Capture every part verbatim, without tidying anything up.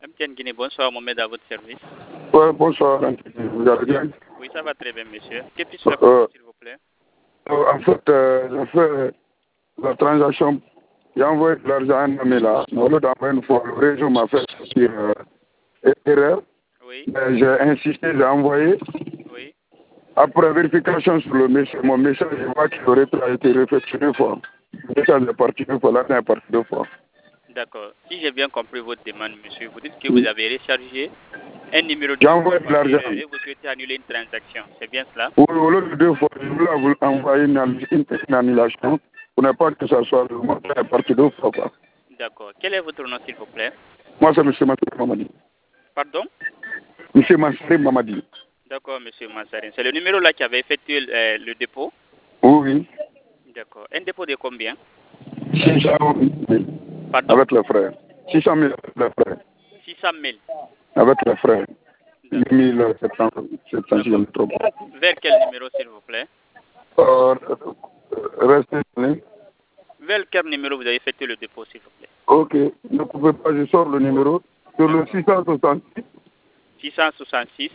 M T N Guinée, bonsoir, Mohamed, à votre service. Ouais, bonsoir, vous allez bien? Oui, ça va très bien, monsieur. Que puis-je faire pour vous, s'il vous plaît? En fait, euh, j'ai fait la transaction, j'ai envoyé de l'argent à un ami là. Au lieu d'envoyer une fois, le réseau m'a fait sortir euh, erreur. Oui. Mais j'ai insisté, j'ai envoyé. Oui. Après vérification sur le message, mon message, je vois qu'il aurait été refait deux fois. Le message est parti deux fois, là, c'est parti deux fois. D'accord. Si j'ai bien compris votre demande, monsieur, vous dites que vous avez rechargé un numéro de J'ai envoyé de l'argent. et vous souhaitez annuler une transaction. C'est bien cela? Oui, au lieu de deux fois, je voulais vous envoyer une, une, une annulation pour ne pas que ça soit le montant est parti deux fois. Quoi. D'accord. Quel est votre nom, s'il vous plaît? Moi, c'est M. Massari Mamadi. Pardon? M. Massari Mamadi. D'accord, monsieur Massarin. C'est le numéro là qui avait effectué euh, le dépôt? Oui, oui. D'accord. Un dépôt de combien? six cent mille. Pardon? Avec les frais. six cent mille avec les frais. six cent mille. Avec les frais. mille sept cents, sept cents, si je me trompe. Vers quel numéro, s'il vous plaît? Euh, restez là. Vers quel numéro vous avez effectué le dépôt, s'il vous plaît? Ok, ne pouvez pas, je sors le numéro. Sur le six cent soixante-six. six cent soixante-six.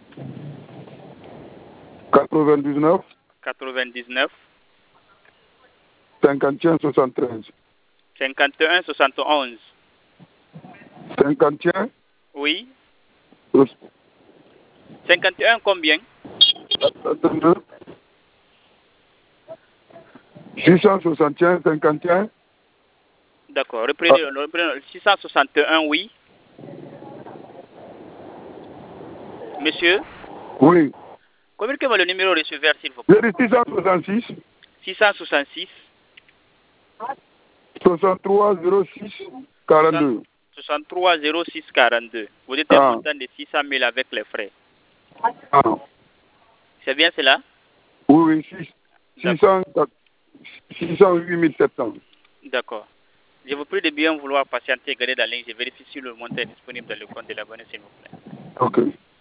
quatre-vingt-dix-neuf. quatre-vingt-dix-neuf. cinquante et un soixante-treize. cinquante et un soixante et onze. cinquante et un. Oui. cinquante et un combien? Attendez. six cent soixante et un, cinquante et un. D'accord. Reprenez, ah. reprenez six cent soixante et un, oui. Monsieur? Oui. Communiquez-moi le numéro receveur, s'il vous plaît. six cent soixante-six. six cent soixante-six. soixante-trois zéro six quarante-deux. soixante-trois zéro six quarante-deux. Vous êtes un ah. montant de six cent mille avec les frais. Ah. C'est bien cela? Oui, oui. six cent huit mille sept cents. D'accord. Je vous prie de bien vouloir patienter et garder la ligne. Je vérifie si le montant est disponible dans le compte de l'abonné, s'il vous plaît. Ok.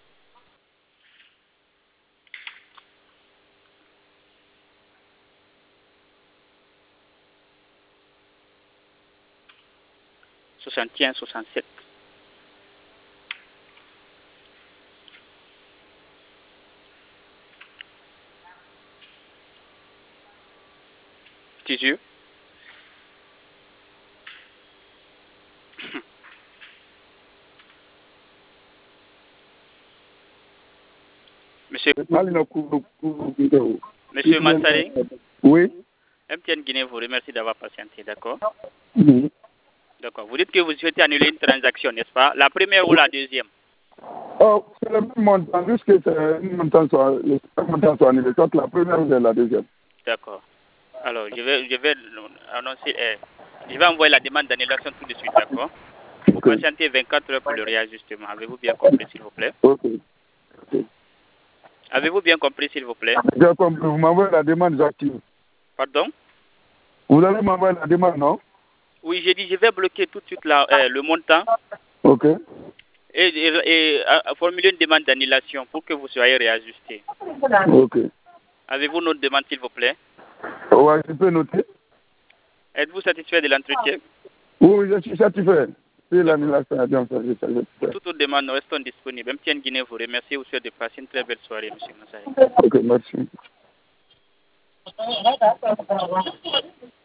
soixante et un soixante-sept. Tes yeux. Monsieur. Monsieur Massari. Oui. M T N Guinée vous remercie d'avoir patienté, d'accord? Oui. D'accord. Vous dites que vous souhaitez annuler une transaction, n'est-ce pas? La première ou la deuxième? Oh, c'est le même montant, juste que c'est un montant soit, le montant soit annulé, soit la première ou la deuxième. D'accord. Alors, je vais, je vais annoncer, eh, je vais envoyer la demande d'annulation tout de suite, d'accord? Vous okay. Patientez vingt-quatre heures pour le réajustement. Avez-vous bien compris, s'il vous plaît? Ok. okay. Avez-vous bien compris, s'il vous plaît? J'ai compris. Vous m'envoyez la demande, j'active. Pardon? Vous allez m'envoyer la demande, non? Oui, j'ai dit, je vais bloquer tout de suite la, eh, le montant. Ok. Et, et, et, et formuler une demande d'annulation pour que vous soyez réajusté. Ok. Avez-vous notre demande, s'il vous plaît? Oui, je peux noter. Êtes-vous satisfait de l'entretien? Oui, je suis satisfait. Si l'annulation a bien fait, je suis satisfait. Pour toute autre demande, nous restons disponibles. M T N Guinée vous remercie. Vous souhaite de passer une très belle soirée, M. Massari. Ok, merci.